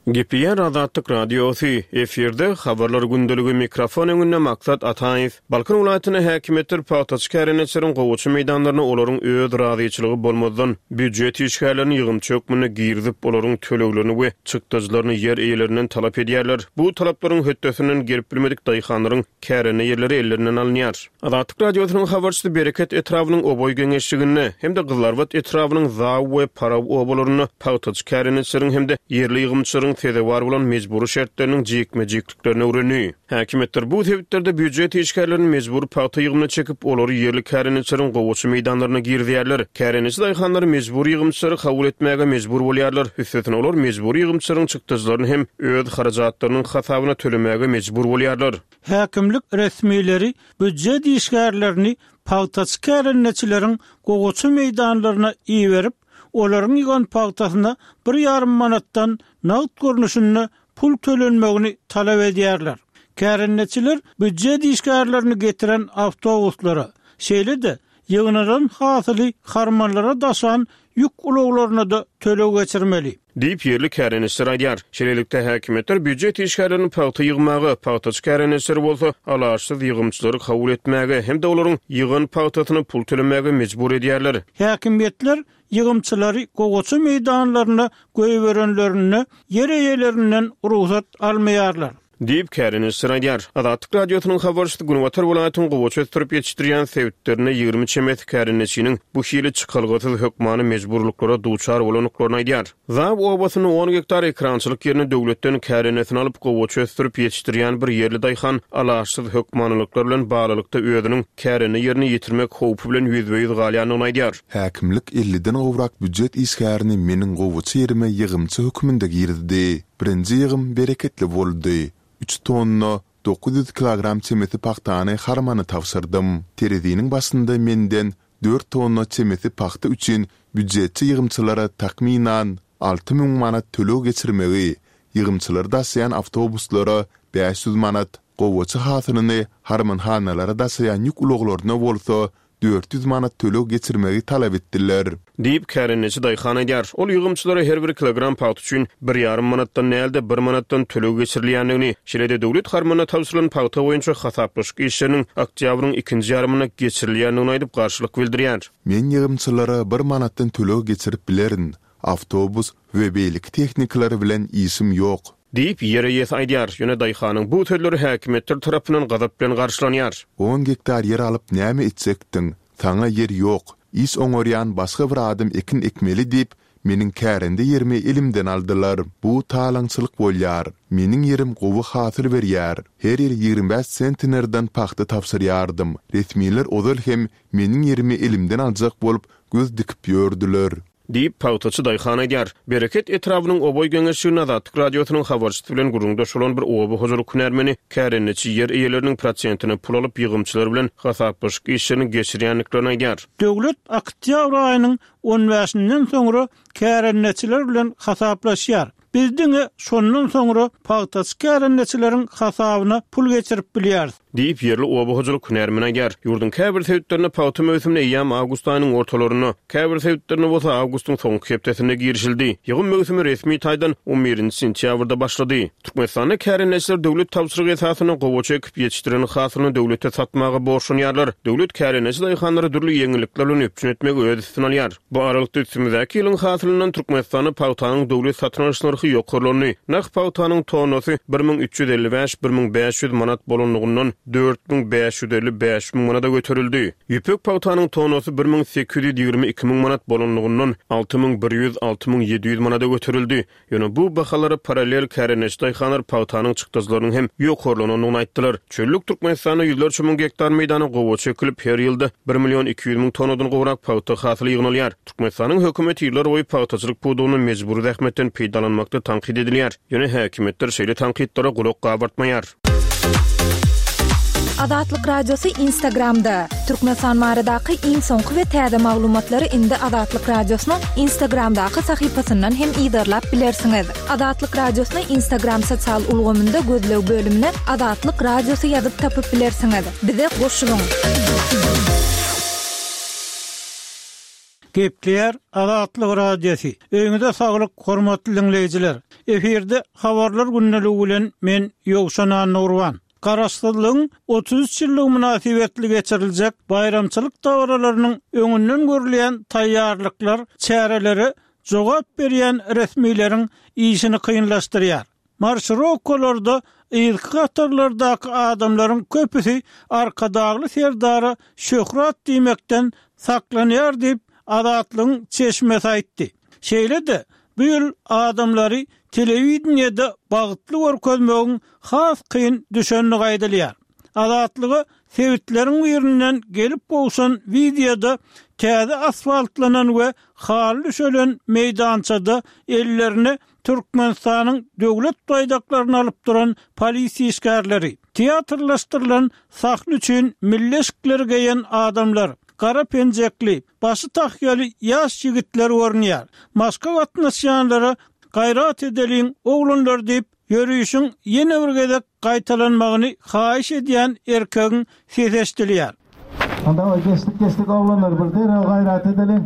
Gepiyer Azatlyk Radiosu efirde habarlar gündölügi mikrofon öňünde maksat Ataýew. Balkan ulatyny häkimetler paýtaç kärenetçilerin gowuçy meýdanlaryna olaryň öz razyçylygy bolmadan büdjet işgärlerini ýygymçykmyny girdip olaryň töleglerini we çykdyjlaryny yer eýelerinden talap edýärler. Bu talaplaryň höttesinden gerip bilmedik daýhanlaryň kärene ýerleri ellerinden alınýar. Azatlyk Radiosynyň habarçysy Bereket etrawynyň oboy geňeşligini hem de Gyllarbat etrawynyň zaw we paraw obalaryny paýtaç kärenetçilerin hem de yerli ýygymçylaryň tede var bolan mecburi şertlerinin jekme-jekliklerini öwrenýär. Häkimetler bu tebitderde büdjet işgärlerini mecbur paýta ýygymyna çekip olary yerli kärenetçilerin gowuçy meýdanlaryna girdýärler. Kärenetçi daýhanlary mecbur ýygymçylary kabul etmäge mecbur bolýarlar. Üstüne olar mecbur ýygymçylaryň çykdyjlaryny hem öz harajatlarynyň hasabyna tölemäge mecbur bolýarlar. Häkimlik resmiýetleri büdjet işgärlerini paýtaç kärenetçileriň gowuçy meýdanlaryna iýerip olaryň ýygan paýtasyna 1,5 manatdan nagd görnüşünde pul tölenmegini talap edýärler. Kärenetçiler büdjet işgärlerini getiren awtobuslara, şeýle-de ýygynaran hasyly harmanlara daşan ýük ulaglaryna da töleg geçirmeli. Diýip yerli kärenetçiler aýdýar. Şeýlelikde häkimetler büdjet işgärlerini paýta ýygmagy, paýtaç kärenetçiler bolsa, alaşsyz ýygymçylary kabul etmäge hem de olaryň ýygan paýtasyny pul tölemäge mejbur edýärler. Häkimetler ýygymçylary gowuçy meýdanlaryna goýberenlerini yer eýelerinden ruhsat almaýarlar. Diýip kärenetçiler aýdýar. Azatlyk Radiosynyň habarçysy Gunwatar welaýatynyň gowuçy ötürüp ýetişdirýän sebäplerine 20 çemet kärenetçiniň bu şeýle çykalgysyz hökmany mejburluklara duçar bolanlyklaryny aýdýar. Zaw obasyny 10 hektar ekrançylyk ýerini döwletden kärenetini alyp gowuçy ötürüp ýetişdirýän bir ýerli daýhan alaşsyz hökmanlyklar bilen baglykda özüniň käreni ýerini ýetirmek howpy bilen ýüzbeýiz galýanyny aýdýar. Häkimlik 50-den owrak büdjet işgärini meniň gowuçy ýerime ýygymçy hökmünde girdi. Birinji ýygym bereketli boldy. 3 tonna 900 kilogram çemeti paxtany harmany tawsyrdım. Tereziniň başynda menden 4 tonna çemeti paxta üçin büdjetçi ýygymçylara takminan 6000 manat töleg geçirmegi, ýygymçylar daşaýan awtobuslara 500 manat, gowuçy hasynyny harmanhanalara daşaýan ýük ulaglaryna bolsa 400 manat töleg geçirmegi talap etdiler. Diýip kärenetçi daýhan aýdýar. Ol ýygymçylara her bir kilogram paýta üçin 1,5 manatdan näde 1 manatdan töleg geçirilýändigini, şeýle-de döwlet harmanyna tawsyrylan paýta boýunça hasaplaşyk işleriniň oktýabryň 2-nji ýarymyna geçirilýändigini aýdyp garşylyk bildirýär. Men ýygymçylara 1 manatdan töleg geçirip bilerin. Awtobus we beýlik tehnikalary bilen işim ýok. Diýip ýere aýdýar. Ýöne daýhanyň bu sözleri häkimetler tarapyndan gazap bilen garşylanýar. 10 hektar yer alyp näme etsekdiň? Taňa yer ýok. İş oňorýan başga bir adam ekin ekmeli diýip meniň kärende ýerimi elimden aldylar. Bu talaňçylyk bolýar. Meniň ýerim gowy hasyl berýär. Her ýer 25 sentnerden paxta tapsyrýardym. Resmiýetler ozal hem meniň ýerimi elimden aljak bolup göz dikip ýördüler. Diýip paýtaçy daýhan aýdýar. Bereket etrawynyň oboy geňeşligine Azatlyk Radiosynyň habarçysy bilen gurulmda bolan bir oba huzurlyk hünärmeni kärenetçi yer eýeleriniň prosentini pul alyp ýygymçylar bilen hasaplaşyk işlerini geçirýänliklerini aýdýar. Döwlet oktýabr aýynyň 15-inden soňra kärenetçiler bilen hasaplaşýar. Bizdiňe şondan soňra paýtaç kärenetçileriň hasabyna pul geçirip bilýär. Diýip yerli oba huzurlyk hünärmeni aýdýar. Ýurdun käbir sebäplerine paýta möhümine ýam awgust aýynyň ortalaryna, käbir sebäplerine bolsa awgustyň soňky hepdesinde girişildi. Ýygyn möhümi resmi taýdan 11-nji sentýabrda başlady. Türkmenistanda kärenetçiler döwlet tawsyrygy esasyna gowuçy ekip ýetişdiren hasylyny döwlete satmagy borçlanýarlar. Döwlet kärenetçi daýhanlary durly ýeňillikler bilen öpçün etmegi öz üstüne alýar. Bu aralykda üstümizdäki ýylyň hasylynyň Türkmenistanyň paýtagynyň döwlet satyn alyş narhy ýokurlygyny, naq paýtagynyň tonusy 1355 manat bolanlygyndan 4550 manata götürüldi. Ýüpek paýtagynyň tonusy 1822 manat bolanlygyndan 6100-6700 manata götürüldi. Ýöne bu bahalara paralel kärenetçi daýhanlar paýtagynyň çykdyjlarynyň hem ýokurlygyny aýtdylar. Çöllük Türkmenistanyň ýüzlerçe müň hektar meýdany gowuçy ekilip her ýylda 1.200.000 tonadan gowrak paýta hasyly ýygnalýar. Türkmenistanyň hökümeti ýyllar boýy paýtaçylyk pudugyny mejburi zähmetden peýdalanmakda tanqid edilýär. Ýöne häkimetler şeýle tanqidlere gulak gabartmaýar. Azatlyk Radiosu Instagramda. Türkmenistan baradaky iň soňky we täze maglumatlary indi Azatlyk Radiosynyň Instagramdaky sahypasyndan hem ýygyrlap bilersiňiz. Azatlyk Radiosyny Instagram sosial ulgamynda gözlew bölümine Azatlyk Radiosu ýazyp tapyp bilersiňiz. Bize goşulyň. Gepler Azatlyk radiosi. Öňüňizde saglyk, hormatly dinleýijiler. Eferde habarlar günneligi bilen men Ýogşan Nurwan. Garaşsyzlygyň 33 ýyllyk münasibetli geçiriljek bayramçylyk dawralarynyň öňünden görülýän taýýarlyklar çäreleri jogap berýän resmiýleriň işini kynlaşdyrýar. Marşrukolarda ilk katarlardaky adamlaryň köpüsi arkadagly serdary şöhrat diýmekden saklanýar diýip Azatlygyň çeşmesi aýtdy. Şeýle-de bu ýyl adamlary telewizionyada bagtly görkezmegiň has kyn düşenligi aýdylýar. Azatlygy sewitleriň birinden gelip bolsan videoda täze asfaltlanan we haly şölen meýdançada ellerini Türkmenistanyň döwlet baýdaklaryny alyp duran polisiýa iskerleri, teatrlaşdyrylan sahny üçin milleşikleri geýen adamlar, kara penjekli, başı takyaly ýaş ýigitler görnýär. Maska gatnaşýanlara gayrat edeliň oglanlar diýip ýörüýüşiň ýene bir gezek gaýtalanmagyny haýyş edýän erkegiň sesestilýär. Onda kestik oglanlar birde gayrat edeliň.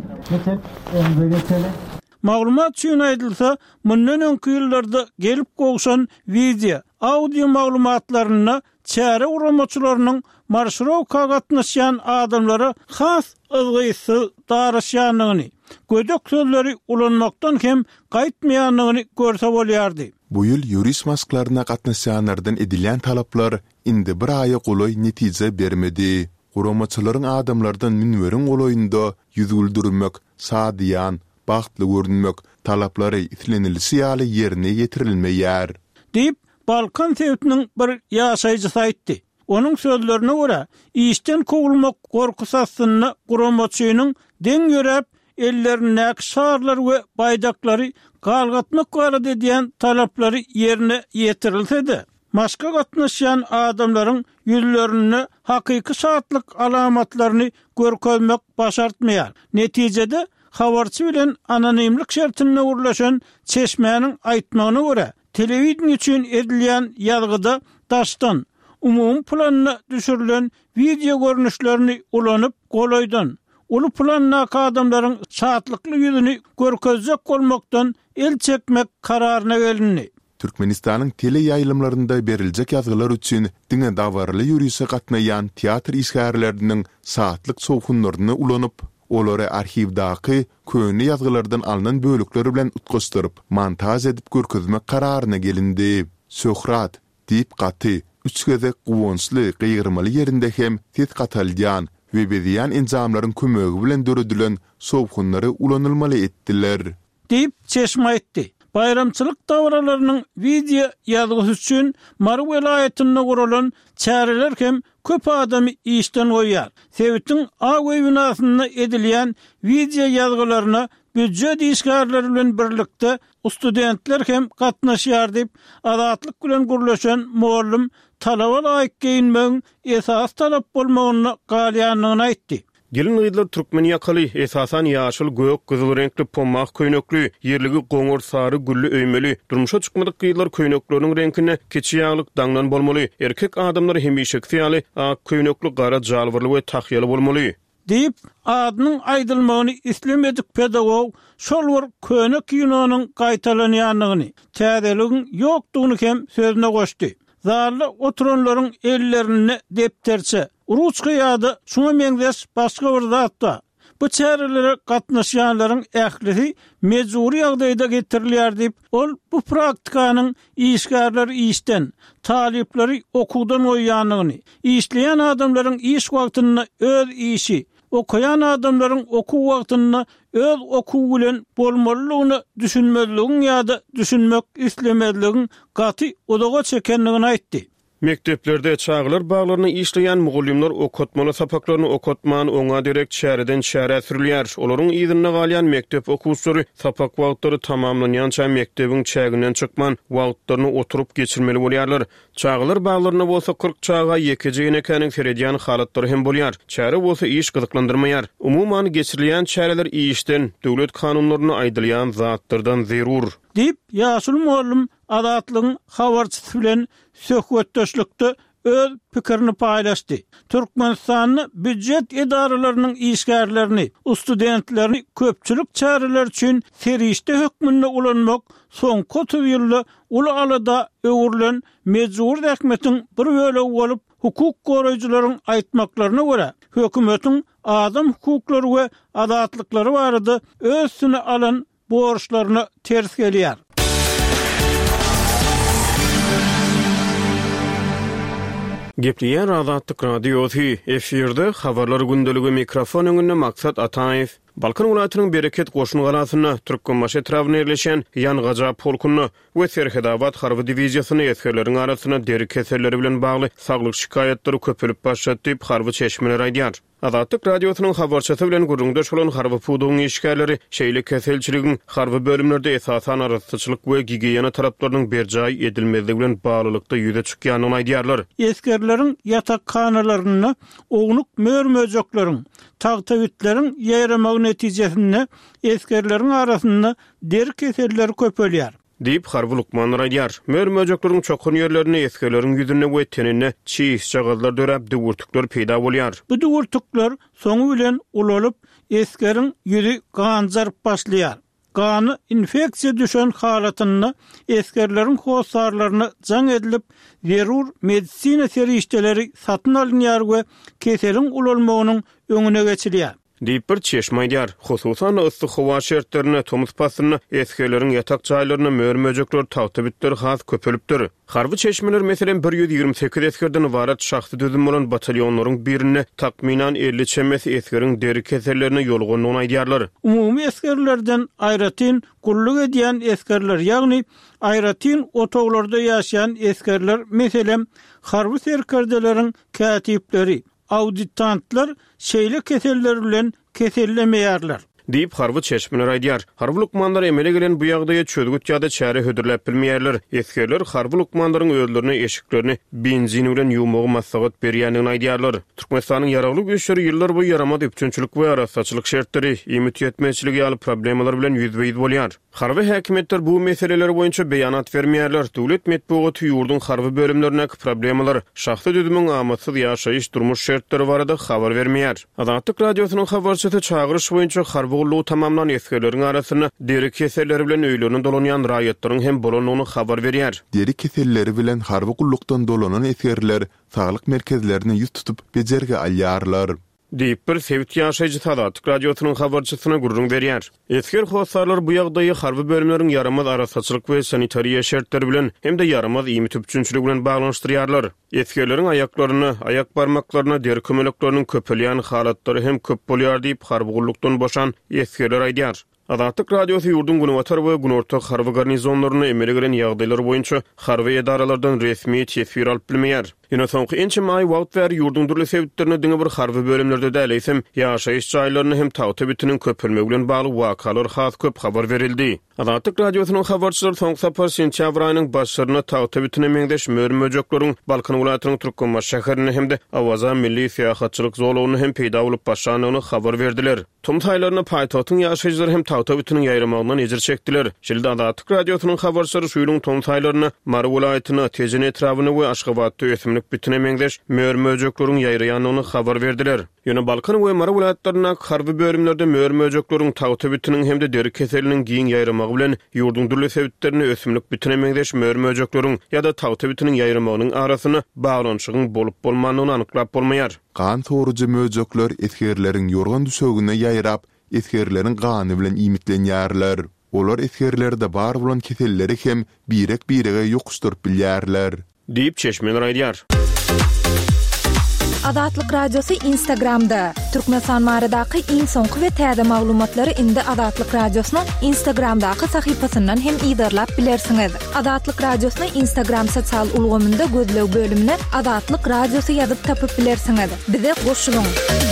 Geçelim. Maglumat üçin aýdylsa, mundan öňki ýyllarda gelip gowşan video, audio maglumatlaryny çäre uramaçylarynyň marşruka gatnaşýan adamlara has ızgysy daraşýanyny, gödök sözleri ulanmakdan hem gaýtmaýanyny görse bolýardy. Bu ýyl ýurist masklaryna gatnaşýanlardan edilýän talaplar indi bir aýa golay netije bermedi. Uramaçylaryň adamlardan münweriň golaýynda ýüz güldürmek, sadyýan, bagtly görünmek talaplary itlenilisi ýaly ýerine ýetirilmeýär. Diýip Balkan sewtiniň bir ýaşaýjysy aýtdy. Onuň sözlerine görä, işten kovulmak gorkusasyny guramaçynyň deň ýörep ellerine şarlar we baýdaklary galgatmak barada edýän talaplary ýerine ýetirilse-de, maska gatnaşýan adamlaryň ýüzlerini hakyky şartlyk alamatlaryny görkezmek başartmaýar. Netijede habarçy bilen anonimlik şertine urlaşan çeşmenin aýtmagyna görä, telewizyon üçin edilýän ýazgyda daşdan umum planyna düşürilen video görnüşlerini ulanyp golaýdan ulu planna adamlaryň şatlykly ýüzüni görkezjek bolmakdan el çekmek kararyna gelindi. Türkmenistanyň tele ýaýlymlarynda beriljek ýazgylar üçin diňe dawarly ýürüýse gatnaýan teatr isgärleriniň saatlyk sowhunlaryny ulanyp, olary arhivdaky köni ýazgylardan alynan bölükleri bilen utgaşdyryp, montaj edip görkezmek kararyna gelindi. Şöhrat diýip gaty, üç gezek guwonçly, gyýyrmaly ýerinde hem tet gatalýan we bedýän enjamlaryň kömegi bilen döredilen sowhunlary ulanylmaly etdiler. Diýip çeşme aýtdy. Bayramçylyk dawralarynyň video ýazgysy üçin Maru welaýatyna guralan çäreler hem köp adamy işden goýýar. Sewitiň Agöý binasyna edilýän video ýazgylaryna büdjet iskerleri bilen birlikde studentler hem gatnaşýar diýip Azatlyk bilen gurlaşan muallim talaba laýyk giyinmegiň esas talap bolmagyny galýanyny aýtdy. Gelin ýyllar türkmen ýakaly esasan ýaşyl, gök, gyzyl renkli pommak köýnekli, ýerligi goňor sary güllü öýmeli, durmuşa çykmadyk ýyllar köýnekleriniň renkine keçiýaglyk daňdan bolmaly. Erkek adamlar hemişek ýaly ak köýnekli, gara jalwyrly we takyaly bolmaly. Diýip adynyň aýdylmagyny islemedik pedagog şol bir könek ýynanyň gaýtalanýanyny, täzeligiň ýokdugyny hem sözüne goşdy. Zarly oturanlaryň ellerini depterçe, ruçka ýa-da şuna meňzeş başga bir zatda. Bu çärelere gatnaşýanlaryň ählisi mejburi ýagdaýda getirilýär diýip, ol bu praktikanyň işgärler işden, talipleri okudan oýanyny, işleýän adamlaryň iş wagtyny öz işi, okuyan adamlaryň oku wagtyny öz okuw bilen bolmalylygyny düşünmezligiň ýa-da düşünmek islemezligiň gaty odaga çekenligini aýtdy. Mekteplerde çağlar bağlarını işleyen muğullimler okutmalı sapaklaryny okutman oňa direk çäreden çäre sürülýär. Olaryň ýygyna galýan mektep okuwçylary sapak wagtlary tamamlanýança mektebiň çäginden çykman wagtlaryny oturup geçirmeli bolýarlar. Çağlar bağlaryna bolsa 40 çaga ýekejegine ekeniň seredýän halatlary hem bolýar. Çäre bolsa iş gyzyklandyrmaýar. Umumyň geçirilýän çäreler işden, döwlet kanunlaryny aýdylýan zatlardan zerur. Diýip ýaşyl muallim Azatlygyň habarçysy bilen söhbetdeşlikde öz pikirini paylaşdy. Türkmenistanyň büdjet edaralarynyň işgärlerini, studentlerini köpçülük çareler üçin serişde hökmünde ulanmak soňky 30 ýylda uly alada öwürlen mejbur häkmetiň bir bölegi bolup hukuk goraýjylaryň aýtmaklaryna görä hökümetiň adam hukuklary we adatlyklary barada özüne alan borçlaryny ters gelýär. Gepliýär Azatlyk radiosy efirde habarlar gündəligi mikrofon öňünde Maksat Ataýew. Balkan welaýatynyň Bereket goşuny galasyna Türkmenbaş etrawyna yerleşen Ýan Gaja polkuny we Serhedawat harby diwiziýasyny ýetkenleriň arasynda deri keselleri bilen bagly saglyk şikaýatlary köpelip başlady diýip harby çeşmeler aýdýar. Azatlyk radiosynyň habarçysy bilen gurrunda şolan harby pudugyň işgärleri şeýle keselçiligiň harby bölümlerde esasan arasyçylyk we gigiýena taraplarynyň berjaý edilmezligi bilen baglylykda ýüze çykýanyny aýdýarlar. Eskerleriň ýatakkanalarynda oňluk mörmöjekleriň, tagtawitleriň ýaýramagy netijesinde eskerleriň arasynda deri keselleri köpelýär. Diýip harby Lukman aýdýar. Mörmöjekleriň çokun ýerlerini eskerleriň ýüzüne we tenine çiýis jagalar döräp döwürtükler peýda bolýar. Bu döwürtükler soňy bilen ulalyp eskeriň ýüzi ganjaryp başlaýar. Gany infeksiýa düşen halatynda eskerleriň hosarlaryny jaň edilip, zerur medisina serişdeleri satyn alınýar we keseliň ulalmagynyň öňüne geçilýär. Diýip bir çeşme aýdýar. Hususan yssyk howa şertlerine, tomuz pasyny, eskeleriň ýatak jaýlaryna mörmöjekler, tagtabitler has köpelipdir. Harby çeşmeler meselen 128 eskerden ibaret şahsy düzüm bolan batalionlaryň birine takminan 50 çemesi eskeriň deri kesellerine ýolgonyny aýdýarlar. Umumy eskerlerden aýratyn gulluk edýän eskerler, ýagny aýratyn otoglarda ýaşaýan eskerler, meselen harby serkerdeleriň katipleri, auditantlar şeýle keseller bilen kesellemeýärler. Diýip harby çeşmeler aýdýar. Harby lukmanlar emele gelen bu ýagdaýa çözgüt ýa-da çäre hödürläp bilmeýärler. Eskerler harby lukmanlaryň öýlerini, eşiklerini benzin bilen ýumagy maslahat berýänini aýdýarlar. Türkmenistanyň ýaragly güýçleri ýyllar boýy yaramady üpçünçilik we arasaçylyk şertleri, imit ýetmezçiligi ýaly problemalar bilen ýüzbeýiz bolýar. Harby häkimetler bu meseleler boýunça beýanat bermeýärler. Döwlet medeniýeti ýurdun harby bölümlerindäki problemalar, şahsy düzümüň amatsız ýaşaýyş durmuş şertleri barada habar bermeýär. Azatlyk radiosynyň habarçysy çagyryş boýunça harby gullugy tamamlan eskerleriň arasyna deri keselleri bilen öýlerini dolanýan raýatlaryň hem bolanyny habar berýär. Deri keselleri bilen harby gullukdan dolanan eskerler saglyk merkezlerine ýüz tutup bejerge alýarlar. Diýip bir sevit ýaşaýjy Azatlyk radiosynyň habarçysyna gurrun berýär. Esker howsarlar bu ýagdaýy harby bölümleriň yaramaz arasaçylyk we sanitariýa şertleri bilen hem de yaramaz imit üpçünçiligi bilen baglanşdyrýarlar. Eskerleriň aýaklaryny, aýak barmaklaryna deri kömelekleriniň köpelýän halatlary hem köp bolýar diýip harby gullukdan boşan eskerler aýdýar. Azatlyk radiosy ýurdun günewatar we günortak harby garnizonlaryny emele gelen ýagdaýlar boýunça harby edaralardan resmi tesbir alyp bilmeýär. Ýöne soňky ençe maý wagt wer ýurdun durly sebitlerini diňe bir harby bölümlerde däleýsem, ýaşaýyş jaýlaryny hem tagtabitiniň köpelmegi bilen bagly wakalar has köp habar berildi. Azatlyk radiosynyň habarçylary soňky sapar sentýabr aýynyň başlaryna tagtabitine meňdeş mörmöjekleriň Balkan welaýatynyň Türkmenbaş şäherini hem de Awaza milli syýahatçylyk zolawyny hem peýda bolup başlanyny habar berdiler. Tomuz aýlaryna paýtagyň ýaşaýjylary hem tagtabitiniň ýaýramagyny ejir çekdiler. Şeýle Azatlyk radiosynyň habarçylary şuýluň tomuz aýlaryna Mary welaýatyny, Tejen etrawyny we Aşgabatda ösümlik bitine meňdeş mörmöjekleriň ýaýranyny habar berdiler. Ýöne Balkan we Mary welaýatlaryna harby bölümlerde mörmöjekleriň tagtabitiniň hem de deri keseliniň giň ýaýramagy bilen ýurdun durly sebitlerini ösümlik bitine meňdeş mörmöjekleriň ýa-da tagtabitiniň ýaýramagynyň arasyna baglanşygyň bolup bolmanyny anyklap bolmaýar. Gan torucu möjekler eskerleriň ýorgan düşegine ýaýrap, eskerleriň gany bilen imitlenýärler. Olar eskerlerde bar bolan keselleri hem birek-birege ýokuşdyryp bilýärler. Diýip çeşmeler aýdýar. Azatlyk radiosu Instagramda. Türkmenistan baradaky iň soňky we täze maglumatlary indi Azatlyk radiosynyň Instagramdaky sahypasyndan hem ýydarlap bilersiňiz. Azatlyk radiosyny Instagram sosial ulgamynda gözlew bölümine Azatlyk radiosu ýazyp tapyp bilersiňiz. Bize goşulyň.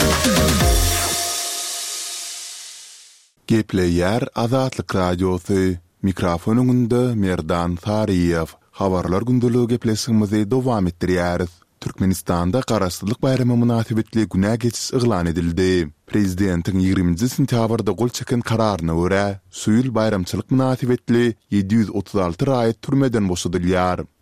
Gepleýär Azatlyk radiosu. Mikrofon öňünde Merdan Sariýew. Habarlar gündəligi gepleşigimizi dowam etdirýäris. Türkmenistanda Garaşsyzlyk bayramy münasibetli günä geçiş eglan edildi. Prezidentiň 20-nji sentýabrda gol çeken kararyna görä, suýul bayramçylyk münasibetli 736 raýat türmeden boşadylýar.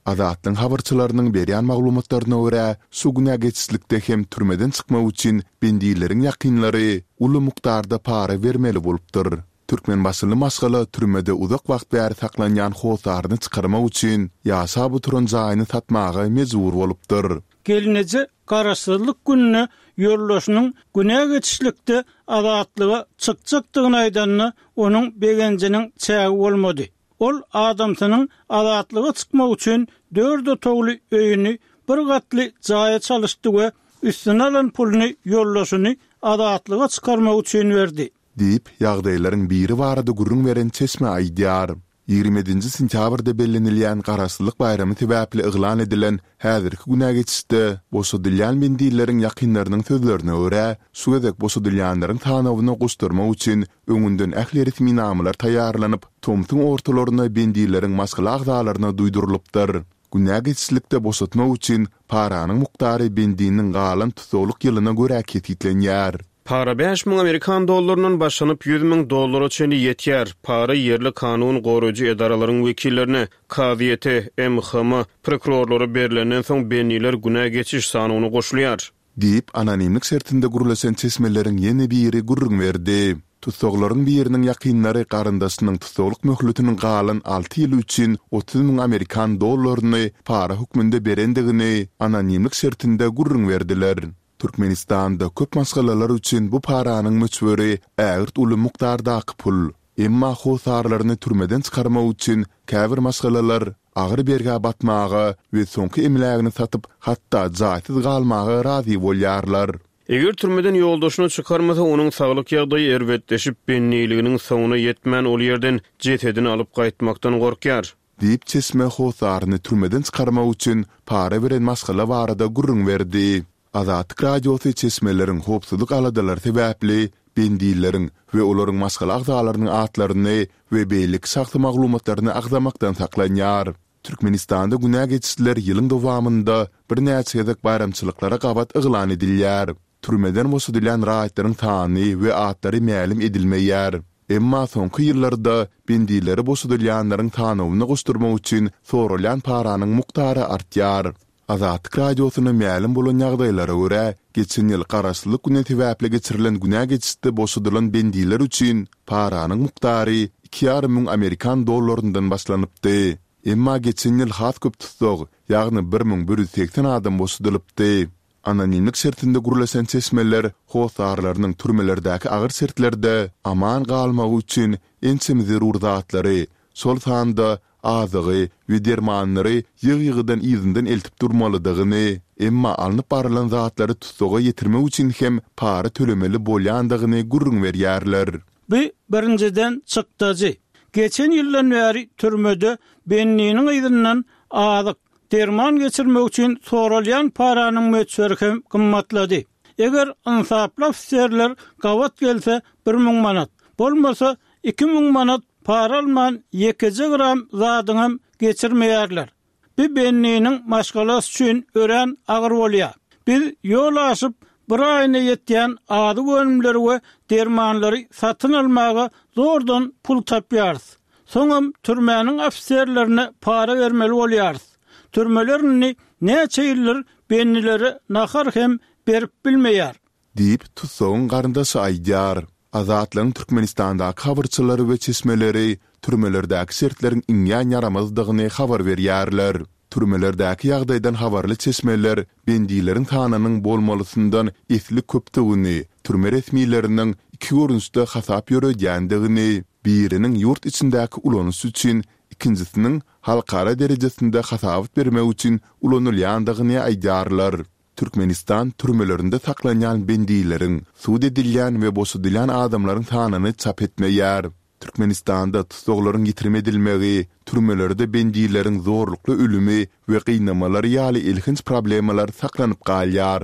Azatlyň habarçylarynyň berýän maglumatlaryna görä, suguna geçişlikde hem türmeden çykmak üçin bendileriň ýakynlary uly mukdarda para bermeli bolupdyr. Türkmen basyny masgala türmede uzak wagt bäri saklanýan hosaryny çykarmak üçin ýasa bu turun jaýyny satmaga mejbur bolupdyr. Gelinece Garaşsyzlyk gününe ýollaşynyň güne geçişlikde azatlyga çykjakdygyny aýdanny onuň begenjiniň çägi bolmady. Ol adamsynyň azatlyga çykmak üçin 4 otogly öýüni bir gatly jaýa çalışdy we üstüne alan puluny ýollaşyny azatlyga çykarmak üçin berdi. Diýip ýagdaýlaryň biri barada gurrun beren çeşme aýdýar. 27-nji sentýabrda bellenilýän Garaşsyzlyk bayramy sebäpli yglan edilen häzirki güne geçişde boşadylýan bendilleriň ýakynlarynyň sözlerine görä, suwedek boşadylýanlaryň tanawyny gusturmak üçin öňünden ähli resmi namlar taýýarlanyp, tomtuň ortalaryna bendilleriň maskala agzalaryna duýdurylypdyr. Güne geçişlikde boşatmak üçin paranyň muktary bendiniň galan tutuluk ýylyna görä ketitlenýär. Para 5.000 Amerikan dollarynyň başlanyp $100.000 çeni ýetýär. Para yerli kanun goruju edaralaryň wekillerine, KVT, MHM, prokurorlary berilenden soň benniler güne geçiş sanyny goşulýar. Diýip anonimlik şertinde gurulasan çesmeleriň ýene biri gurrun berdi. Tutsoglaryň biriniň ýakynlary garyndaşynyň tutsogluk möhletiniň galan 6 ýyl üçin 30.000 Amerikan dollaryny para hukmynda berendigini anonimlik şertinde gurrun berdiler. Türkmenistanda köp masgalalar üçin bu paranyň möçberi ägirt uly mukdardaky pul. Emma hosarlaryny türmeden çykarmak üçin käbir masgalalar agyr berge batmagy we soňky emlägini satyp hatda jaýsyz galmagy razy bolýarlar. Eger türmeden ýoldaşyny çykarmasa onuň saglyk ýagdaýy erwetleşip benniliginiň soňuna ýetmän ol ýerden jetedini alyp gaýtmakdan gorkýar. Diýip çesme hosaryny türmeden çykarmak üçin para beren masgala barada gurrun berdi. Azatlyk radiosy çesmeleriň hopsuzlyk aladalary sebäpli bendilleriň we olaryň maskala agzalarynyň atlaryny we beýlik sakly maglumatlaryny agzamakdan saklanýar. Türkmenistanda güne geçişler ýylyň dowamında bir näçe ýazak bayramçylyklara gabat yglan edilýär. Türmeden boşadylýan raýatlaryň tany we atlary ma'lum edilmeýär. Emma soňky ýyllarda bendilleri boşadylýanlaryň tanawyny gusturmak üçin sorulýan paranyň muktary artýar. Azatlyk radiosyna ma'lum bolan ýagdaýlara görä, geçen ýyl Garaşsyzlyk güne sebäpli geçirilen güne geçişde boşadylan bendiler üçin paranyň muktary 2.5 Amerikan dollaryndan başlanypdy. Emma geçen ýyl has köp tutsog, ýagny 1180 adam boşadylypdy. Anonimlik şertinde gurulasan çeşmeler hosarlarynyň türmelerdäki agyr şertlerde aman galmak üçin ençem zerur zatlary, sol sanda azygy we dermanlary ýygy-ýygydan izinden eltip durmalydygyny, emma alnyp baralan zatlary tutsoga ýetirmek üçin hem para tölemeli bolýandygyny gurrun berýärler. Bu birinciden çykdyjy. Geçen ýyldan bäri türmede benniniň ýygynyň azyk derman geçirmek üçin soralyan paranyň möçberi hem gymmatlady. Eger insaply ofisiýerler gawat gelse 1000 manat, bolmasa 2000 manat para alman 2 gram zadyň hem geçirmeýärler. Bir benniniň maşgalasy üçin ören agyr bolýar. Biz ýol aşyp bir aýyna ýetýän ady gönümleri we dermanlary satyn almaga zordan pul tapýarys. Soňam türmäniň ofisiýerlerine para bermeli bolýarys. Türmelerini näçe ýyllar bennileri nahar hem berip bilmeýär. Diýip tutsoň garyndaşy aýdýar. Azatlyň Türkmenistanda habarçylary we çesmeleri türmelerdäki şertleriň iňňän yaramazdygyny habar berýärler. Türmelerdäki ýagdaýdan habarly çesmeler bendileriň tananyň bolmalysyndan esli köpdigini, türme resmiýetleriniň iki görünüşde hasap ýörýändigini, biriniň ýurt içindäki ulanysy üçin, ikincisiniň halkara derejesinde hasabat bermek üçin ulanylýandygyny aýdýarlar. Türkmenistan türmelerinde saklanýan bendileriň, suud edilýän we boşadylýan adamlaryň tanyny çap etmeýär. Türkmenistanda tutsoglaryň ýitirmedilmegi, türmelerde bendileriň zorlukly ölümi we gynamalar ýaly ilginç problemalar saklanyp galýar.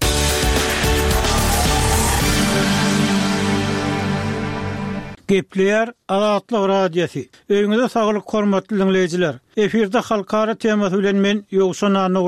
Gepleýär Azatlyk radiosy. Öňüňizde saglyk hormatly dinleýijiler. Efirde halkara temasy bilen men Ýogşan Nurwan.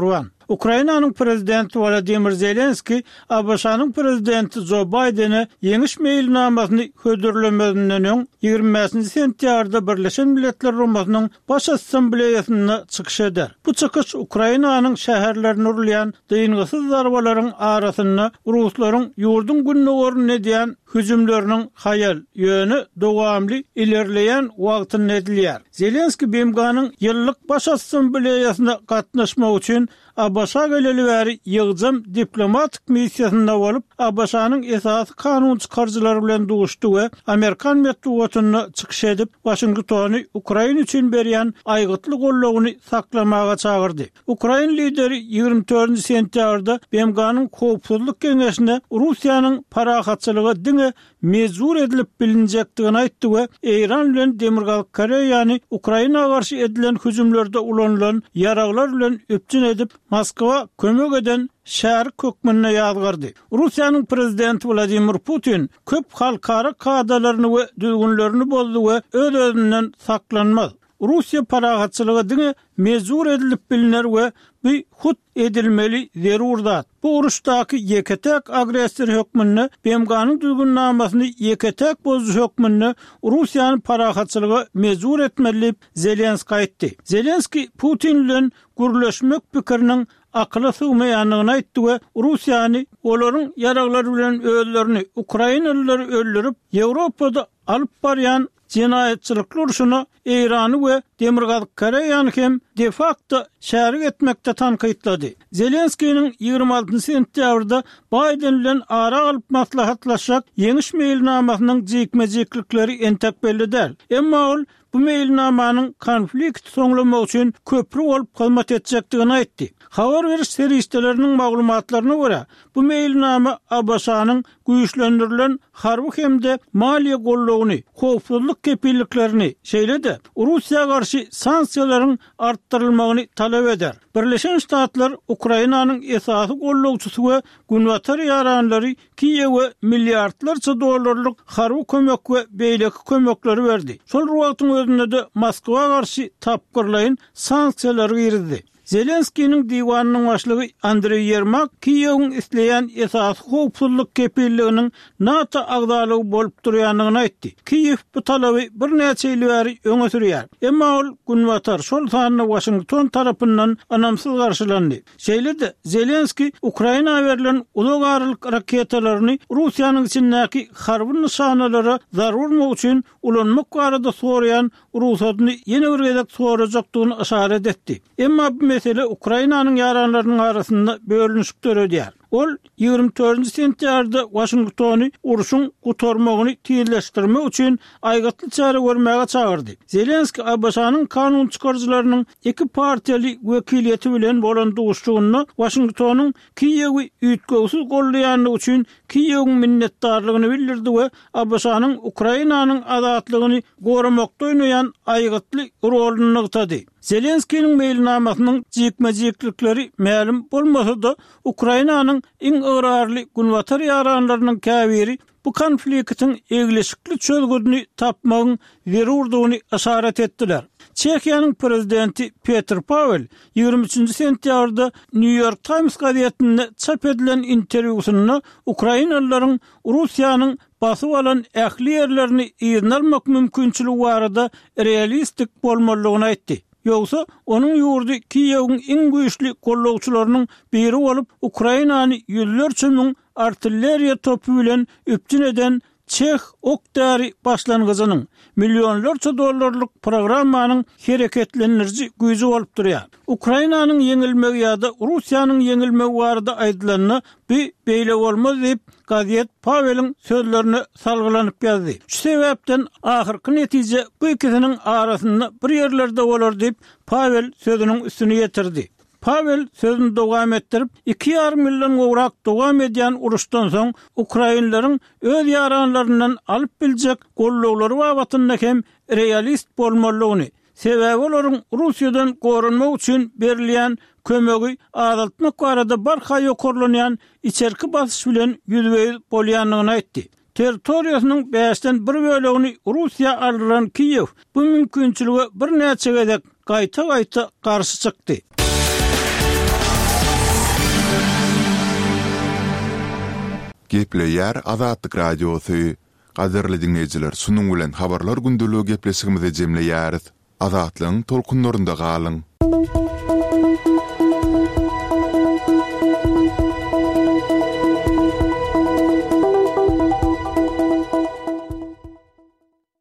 Ukrainanyň prezidenti Volodymyr Zelenski ABŞ-nyň prezidenti Joe Biden'e yeňiş meýilnamasyny hödürlemedinden öň 20 sentýarda Birleşen Milletler Rumusynyň baş assambleýasyna çykyş eder. Bu çykyş Ukrainanyň şäherlerini urlayan dyňgysyz zarbalaryň arasyna ruslaryň ýurdun günnäwerini edýän hüjümleriniň hayal ýöni dowamly ilerleýän wagtyny edilýär. Zelenski BMG-nyň ýyllyk baş assambleýasyna gatnaşmak üçin ABŞ-a geleli bäri ýygyjam diplomatik missiýasynda bolup, ABŞ-nyň esasy kanun çykarjylary bilen duguşdy we Amerikan metbuatyny çykyş edip, Washingtony Ukraina üçin berýän aýgytly gollawyny saklamaga çagyrdy. Ukraina lideri 24 sentýarda BMG-nyň Howpsuzlyk Keňeşine Russiýanyň parahatçylygy diňe mezur edilip bilinjekdigini aýtdy we Eýran bilen Demirgalyk Koreýany Ukraina garşy edilen hüjümlerde ulanylan ýaraglar bilen öpçün edip Moskwa kömek eden şäher kökmenine ýazgardy. Russiýanyň prezidenti Vladimir Putin köp halkara kadalaryny we düzgünlerini bozdy we öz-özünden saklanmaz. Russiýa parahatçylygy diňe mezur edilip biliner we bu hut edilmeli zerurdat. Bu uruşdaky ýeketek agressor hökmüni BMG-nyň düzgünnamasyny ýeketek bozuş hökmüni Russiýanyň parahatçylygy mezur etmeli Zelenski aýtdy. Zelenski Putin bilen gürleşmek pikiriniň akla sığmaýanyny aýtdy we Russiýany olaryň ýaraglary bilen özlerini Ukrainalylary öldürip Ýewropada alyp barýan cinayetçilikler uruşuna Eýrany we Demirgalyk Koreýany hem de facto şärik etmekde tanqytlady. Zelenskiň 26 sentýarda Biden bilen ara alyp maslahatlaşak yeňiş meýilnamasynyň jekmejeklikleri entek bellidir. Emma ol bu meýilnamanyň konflikt soňlamak üçin köprü bolup hyzmat etjekdigini aýtdy. Habar beriş serişdelerinin maglumatlaryna görä, bu meýilnama ABŞ-nyň güýçlendirilen harby hemde maliýe gollawyny, howpsuzlyk kepilliklerini şeýledi. Russiýa garşy sanksiýalaryň artdyrylmagyny talap eder. Birleşen Ştatlar Ukrainanyň esasy gollawçysy we günwatar ýaranlary Kiýewe milliardlarça dollarlyk harby kömek we beýleki kömekleri berdi. Şol wagtyň özünde de Moskwa garşy tapgyrlaýyn sanksiýalary girdi. Zelenskiň diwanynyň başlygy Andrey Yermak Kiýewiň isleýän esasy howpsuzlyk kepilliginiň NATO agdalygy bolup durýanyny aýtdy. Kiýew bu talaby bir näçe ýyl bäri öňe sürýär. Emma ol günwatar şol sanyny Washington tarapyndan anamsyz garşylandy. Şeýlede Zelenski Ukraina berilen ulugarylyk raketalaryny Russiýanyň içindäki harby nişanalara zarur bolmak üçin ulanmak barada soraýan ruhsatyny ýene bir gezek sorajakdygyny işaret etdi. Emma bu mesele Ukrainanyň ýaranlarynyň arasynda bölünüşip dörediýär. Ol 24 sentýarda Washingtony uruşyň gutarmagyny tiýleşdirmek üçin aýgatly çara görmäge çagyrdy. Zelenski ABŞ-nyň kanun çykarjylarynyň iki partiýaly wekiliýeti bilen bolan duguşdygyny Washingtonyň Kiýewi üýtgewsiz gollaýany üçin Kiýewiň minnetdarlygyny bildirdi we ABŞ-nyň Ukrainanyň azatlygyny goramakda oýnaýan aýgatly roluny ňytady. Zelenskiň meýilnamasynyň jekmejeklikleri ma'lum bolmasa da Ukrainanyň iň ýararly günwatar ýaranlarynyň käbiri bu konfliktiň egleşikli çözgüdini tapmagyň zerurdygyny işaret etdiler. Çekiýanyň prezidenti Petr Pavel 23 sentýarda New York Times gazetinde çap edilen interwýusynda Ukrainalılaryň Russiýanyň basyp alan ähli ýerlerini ýygnalmak mümkinçiligi barada realistik bolmalygyny aýtdy. Yoksa onun ýurdu Kiýewiň iň güýçli gollawçylarynyň biri bolup Ukrainany ýüllerçe müň artilleriýa topu bilen öpçün eden Çeх okdary başlangyjynyň millionlarça dollarlyk programmanyň hereketlenirji güýji bolup durýar. Ukrainanyň ýeňilmegi ýa-da Russiýanyň ýeňilmegi barada aýdylanyny beýle bolmaz diýip gazet Paweliň sözlerini salgylanyp ýazdy. Şu sebäpden ahyrky netije bu ikisiniň arasynda bir ýerlerde bolar diýip Pawel sözüniň üstüne ýetirdi. Pavel sözünü dowam etdirip 2,5 milyon gowrak dowam edýän uruşdan soň Ukrainalaryň öz ýaranlaryndan alyp biljek gollawlary wagtynda hem realist bolmalygyny, sebäbi olaryň Russiýadan gorunmak üçin berilýän kömegi azaltmak barada barha ýokurlanýan içerki basyş bilen ýüzbeýiz bolýanyny aýtdy. Territoriýasynyň 5den 1 bölegini Russiýa alyran Kiýew bu mümkinçiligi bir näçe gezek gaýta-gaýta garşy çykdy. Gepleýär Azatlyk Radiosu. Gaderli dinleyijiler, sunuň bilen habarlar gündülügi gepleşigimize jemleýäris. Azatlygyň tolkunlarynda galyň.